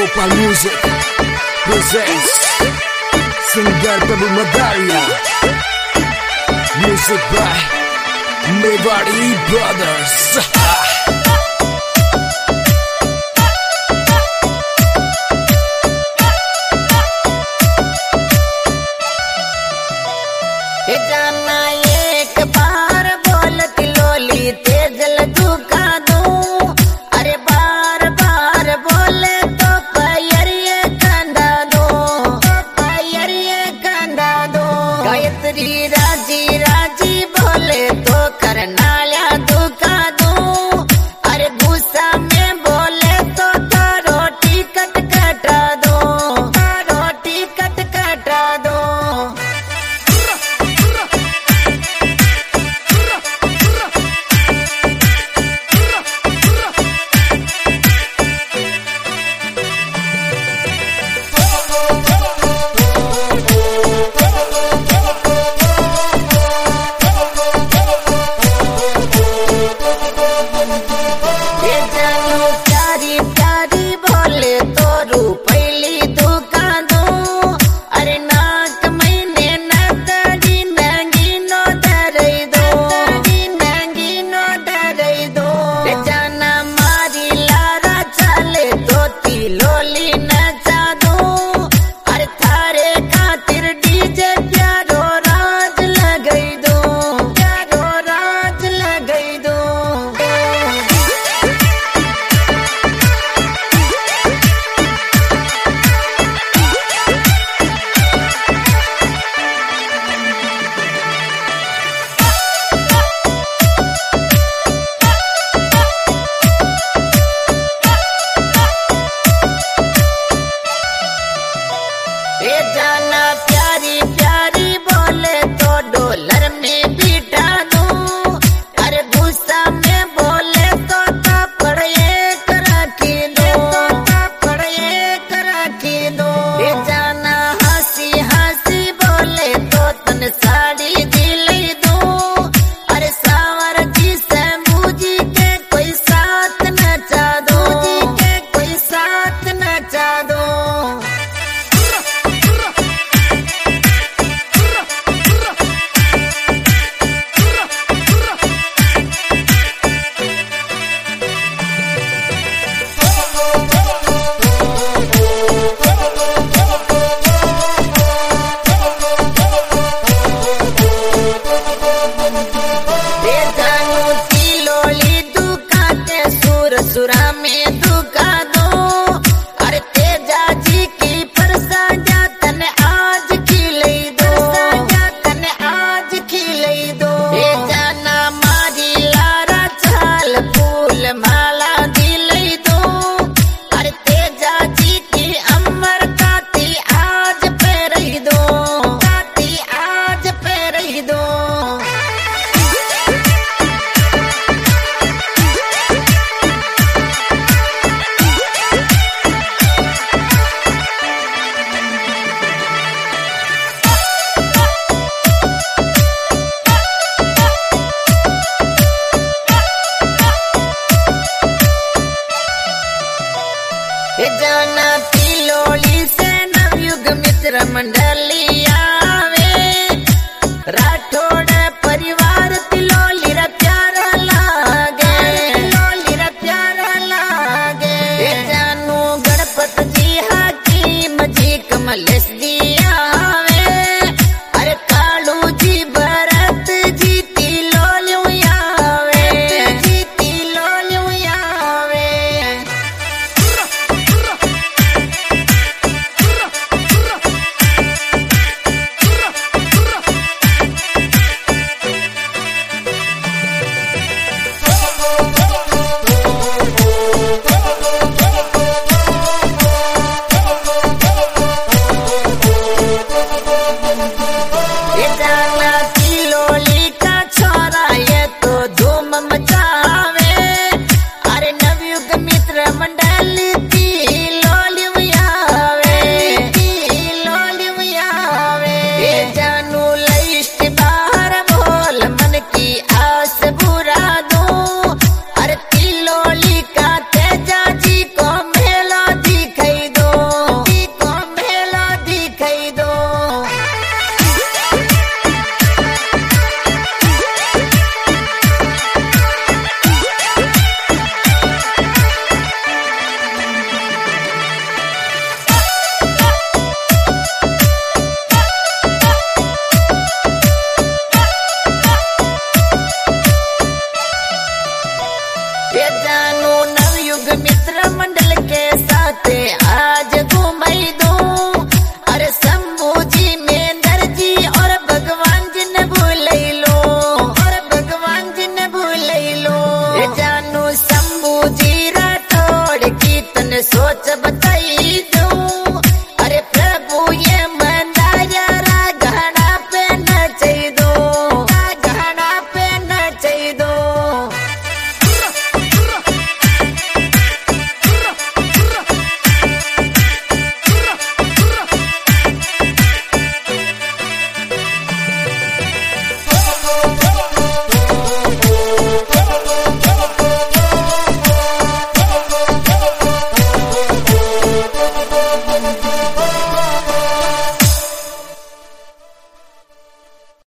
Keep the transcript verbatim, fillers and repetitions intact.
Gopal Music presents Singer Prabhu Madaria. Music by Mewari Brothers. जाना एक बार बोलती लोली तेजल दुखा दूं, अरे बार बार बोले तो पैरिये कंधा दो, पैरिये कंधा दो। गायत्री राजी राजी बोले तो करनाया दुखा दूं, अरे गुस्सा में बोले तो, तो रोटी कट कटा दो, रोटी कट कटा दो। प्यारी प्यारी बोले तो रूपैली दुका दूं, अरे नाक महीने नदी नंगी नो डरई दो, नंगी नो डरई दो। जाना मारी लारा चले तो तिलोली नचा दूं, अरे थारे खातिर डीजे प्यारो राज लगई दो, प्यारो राज लगई दो। ए जाना प्यारी प्यारी बोले तो डॉलर में बिठा दूं, अरे गुस्सा में बोले तो थप्पड़ एक रखी दो, थप्पड़ एक रखी दो। ए जाना हंसी हंसी बोले तो तन साड़ी दिलाई दूं, अरे सावर जी से मुझी के कोई साथ नचा दो, के कोई साथ नचा दो। सुरा में दुका दो, अरे तेजा जी की परसाजा तन आज खिलई दो, तन आज खिलई दो। ए जाना मारी लारा चाल फूल माला दिलई दो, अरे तेजा जी की अमर काती आज पेरई दो, काती आज पेरई दो। जाना तिलोली से नवयुग मित्र मंडली आवे, राठौड़ परिवार तिलोली रा प्यारा लागे, तिलोली रा प्यारा लागे। जानू गणपत जी हाकिम जी कमलेश जी आवे, अरे कालू जी भरत जी तिलोली आवे, जी तिलोली आवे। मंडल के साथ